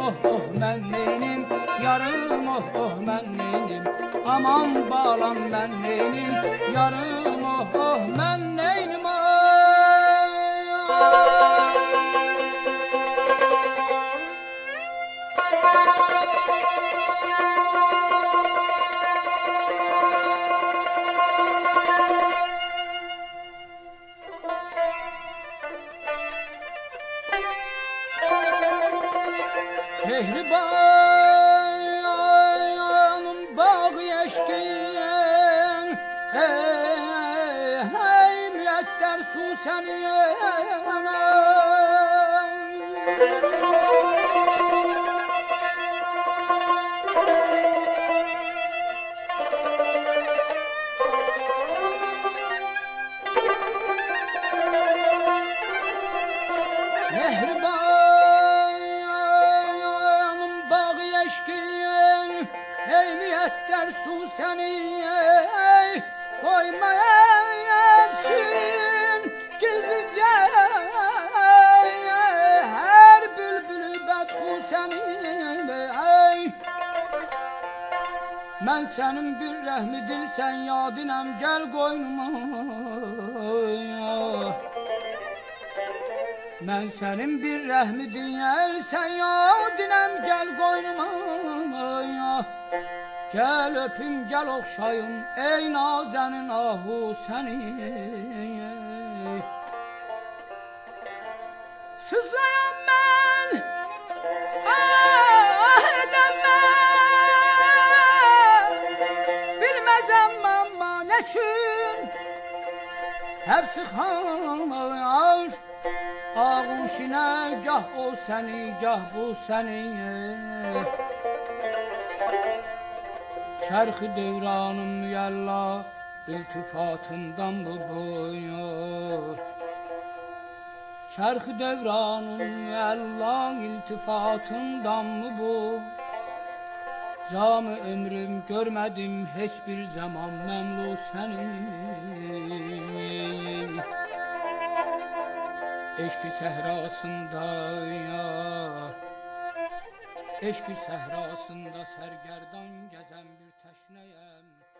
oh oh mən neynim, yarım oh oh mən neynim, aman balam mən neynim, yarım oh oh mən neynim ay. Mehribanım bağı eşkin, hey müyedder su senin. Ey müyedder su seni koymayasın gizlice, her bülbülü bedhu senin. Ben senin bir rəhmidil sen yadinem, gel koynuma. Ben senin bir rəhmidin yer sen yadinem, gel koynuma. Gel öpüm gel okşayım ey nazenin ahu seni. Sızlayan ben ahirden bilmezem ama neçün, hepsi xamar ağuşine, gah o seni gah bu seni. Çarxı devranım müyalla iltifatından mı bu? Çarxı devranım müyalla iltifatından mı bu? Camı ömrüm görmedim hiçbir zaman memlu seni. Eşki sehrasında ya, eşki sehrasında sergerdan gezen bir teşneyem.